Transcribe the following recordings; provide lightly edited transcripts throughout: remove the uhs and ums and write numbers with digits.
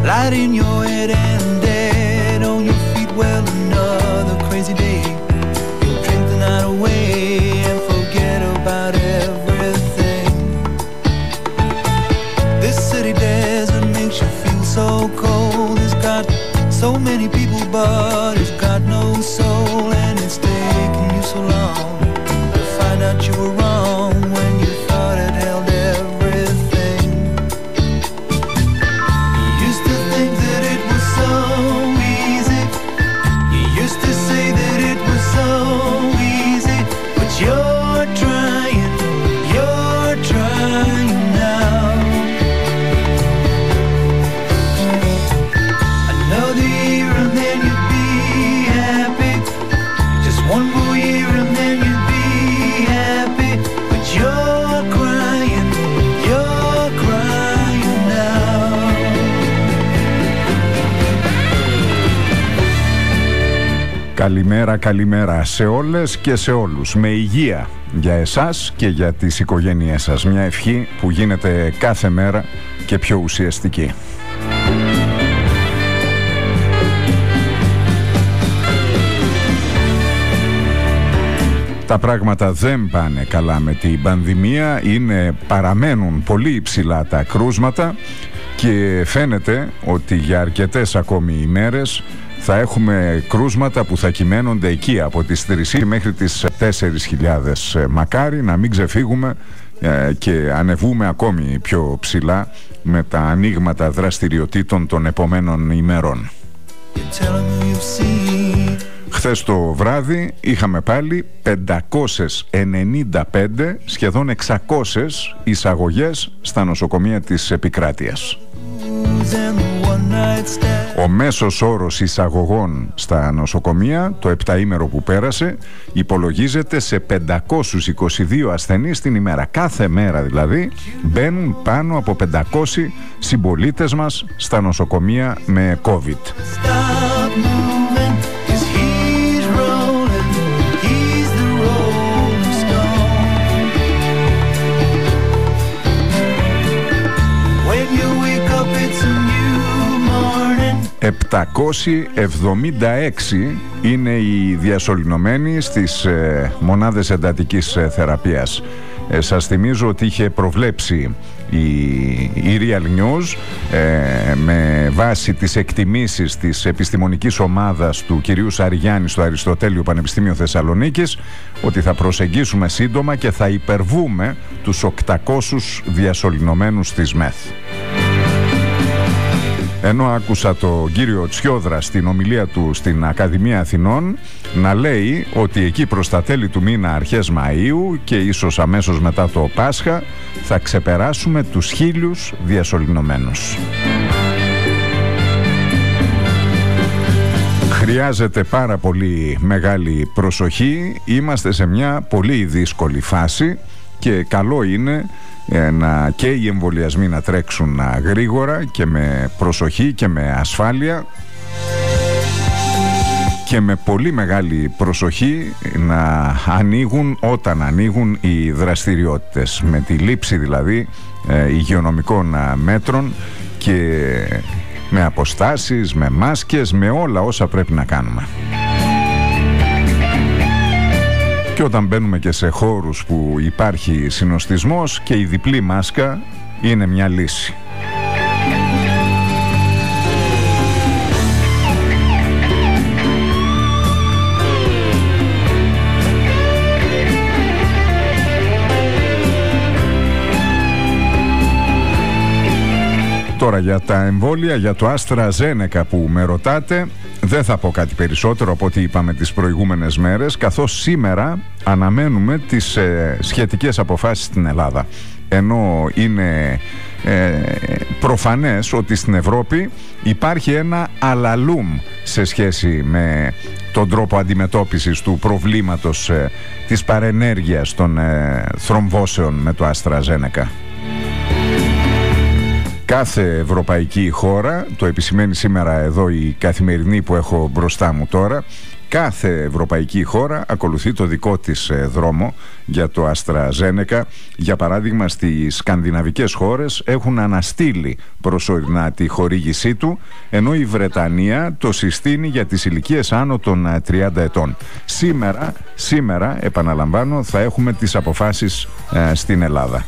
light in your head and dead on your feet. Well, another crazy day. You'll drink the night away and forget about everything. This city desert makes you feel so cold. It's got so many people, but it's got no soul. And it's taken you so long to find out you were wrong when you thought it held everything. You used to think that it was so easy. You used to say that it was so easy. But you're trying now. Another year and then you'd be happy. Just one more year and then you'd be happy. But you're crying now. Καλημέρα, καλημέρα σε όλες και σε όλους. Με υγεία για εσάς και για τις οικογένειές σας. Μια ευχή που γίνεται κάθε μέρα και πιο ουσιαστική. Τα πράγματα δεν πάνε καλά με την πανδημία, παραμένουν πολύ υψηλά τα κρούσματα και φαίνεται ότι για αρκετές ακόμη ημέρες θα έχουμε κρούσματα που θα κυμαίνονται εκεί από τις 3.000 μέχρι τις 4.000. Μακάρι να μην ξεφύγουμε και ανεβούμε ακόμη πιο ψηλά με τα ανοίγματα δραστηριοτήτων των επομένων ημερών. Χθες το βράδυ είχαμε πάλι 595, σχεδόν 600 εισαγωγές στα νοσοκομεία της επικράτειας. Ο μέσος όρος εισαγωγών στα νοσοκομεία το επταήμερο που πέρασε υπολογίζεται σε 522 ασθενείς την ημέρα. Κάθε μέρα δηλαδή μπαίνουν πάνω από 500 συμπολίτες μας στα νοσοκομεία με COVID. 776 είναι οι διασωληνωμένοι στις μονάδες εντατικής θεραπείας. Σας θυμίζω ότι είχε προβλέψει η Real News με βάση τις εκτιμήσεις της επιστημονικής ομάδας του κυρίου Σαριγιάννη στο Αριστοτέλειο Πανεπιστήμιο Θεσσαλονίκης ότι θα προσεγγίσουμε σύντομα και θα υπερβούμε τους 800 διασωληνωμένους της ΜΕΘ. Ενώ άκουσα τον κύριο Τσιόδρα στην ομιλία του στην Ακαδημία Αθηνών να λέει ότι εκεί προς τα τέλη του μήνα αρχές Μαΐου και ίσως αμέσως μετά το Πάσχα θα ξεπεράσουμε τους 1.000 διασωληνωμένους. Χρειάζεται πάρα πολύ μεγάλη προσοχή, είμαστε σε μια πολύ δύσκολη φάση και καλό είναι και οι εμβολιασμοί να τρέξουν γρήγορα και με προσοχή και με ασφάλεια και με πολύ μεγάλη προσοχή να ανοίγουν όταν ανοίγουν οι δραστηριότητες, με τη λήψη δηλαδή υγειονομικών μέτρων και με αποστάσεις, με μάσκες, με όλα όσα πρέπει να κάνουμε. Και όταν μπαίνουμε και σε χώρους που υπάρχει συνοστισμός και η διπλή μάσκα είναι μια λύση. Τώρα για τα εμβόλια, για το AstraZeneca που με ρωτάτε, δεν θα πω κάτι περισσότερο από ό,τι είπαμε τις προηγούμενες μέρες, καθώς σήμερα αναμένουμε τις σχετικές αποφάσεις στην Ελλάδα. Ενώ είναι προφανές ότι στην Ευρώπη υπάρχει ένα αλαλούμ σε σχέση με τον τρόπο αντιμετώπισης του προβλήματος της παρενέργειας των θρομβώσεων με το AstraZeneca. Κάθε ευρωπαϊκή χώρα, το επισημαίνει σήμερα εδώ η Καθημερινή που έχω μπροστά μου τώρα, κάθε ευρωπαϊκή χώρα ακολουθεί το δικό της δρόμο για το AstraZeneca. Για παράδειγμα, στις σκανδιναβικές χώρες έχουν αναστείλει προσωρινά τη χορήγησή του, ενώ η Βρετανία το συστήνει για τις ηλικίες άνω των 30 ετών. Σήμερα, επαναλαμβάνω, θα έχουμε τις αποφάσεις στην Ελλάδα.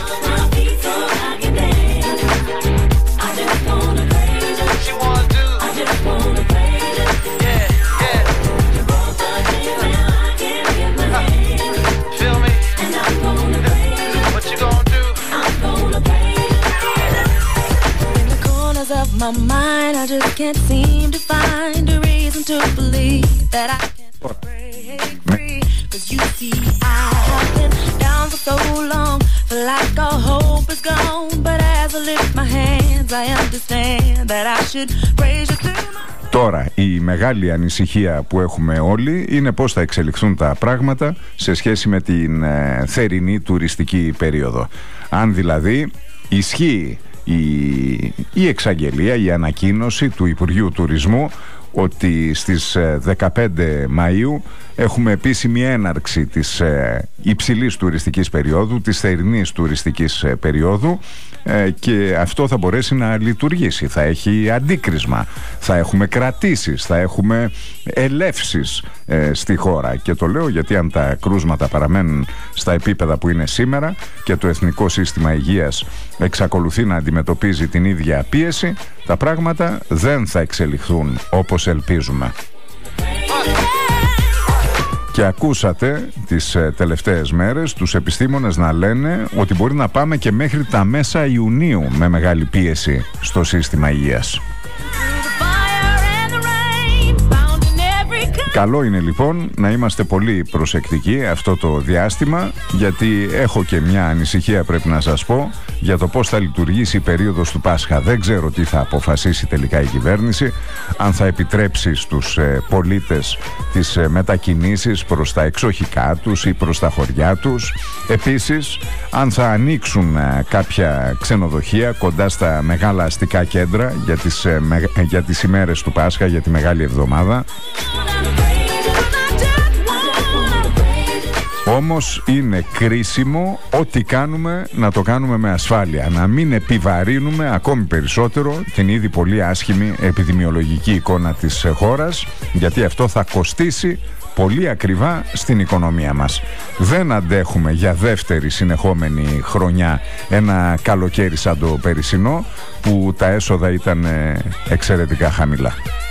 My mind, I just can't seem to find a reason to believe that I can break free. 'Cause you see, I have been down for so long, feel like all hope is gone. But as I lift my hands, I understand that I should praise you through my... Τώρα, η μεγάλη ανησυχία που έχουμε όλοι είναι πώς θα εξελιχθούν τα πράγματα σε σχέση με την θερινή τουριστική περίοδο. Αν δηλαδή ισχύει η εξαγγελία, η ανακοίνωση του Υπουργείου Τουρισμού ότι στις 15 Μαΐου έχουμε επίσημη έναρξη της υψηλής τουριστικής περίοδου, της θερινής τουριστικής περίοδου, και αυτό θα μπορέσει να λειτουργήσει. Θα έχει αντίκρισμα, θα έχουμε κρατήσεις, θα έχουμε ελεύσεις στη χώρα. Και το λέω γιατί αν τα κρούσματα παραμένουν στα επίπεδα που είναι σήμερα και το Εθνικό Σύστημα Υγείας εξακολουθεί να αντιμετωπίζει την ίδια πίεση, τα πράγματα δεν θα εξελιχθούν όπως ελπίζουμε. Και ακούσατε τις τελευταίες μέρες τους επιστήμονες να λένε ότι μπορεί να πάμε και μέχρι τα μέσα Ιουνίου με μεγάλη πίεση στο σύστημα υγείας. Καλό είναι λοιπόν να είμαστε πολύ προσεκτικοί αυτό το διάστημα, γιατί έχω και μια ανησυχία, πρέπει να σας πω, για το πώς θα λειτουργήσει η περίοδος του Πάσχα. Δεν ξέρω τι θα αποφασίσει τελικά η κυβέρνηση, αν θα επιτρέψει στους πολίτες τις μετακινήσεις προς τα εξοχικά τους ή προς τα χωριά τους. Επίσης, αν θα ανοίξουν κάποια ξενοδοχεία κοντά στα μεγάλα αστικά κέντρα για τις ημέρες του Πάσχα, για τη Μεγάλη Εβδομάδα. Όμως είναι κρίσιμο ό,τι κάνουμε να το κάνουμε με ασφάλεια, να μην επιβαρύνουμε ακόμη περισσότερο την ήδη πολύ άσχημη επιδημιολογική εικόνα της χώρας, γιατί αυτό θα κοστίσει πολύ ακριβά στην οικονομία μας. Δεν αντέχουμε για δεύτερη συνεχόμενη χρονιά ένα καλοκαίρι σαν το περσινό, που τα έσοδα ήταν εξαιρετικά χαμηλά.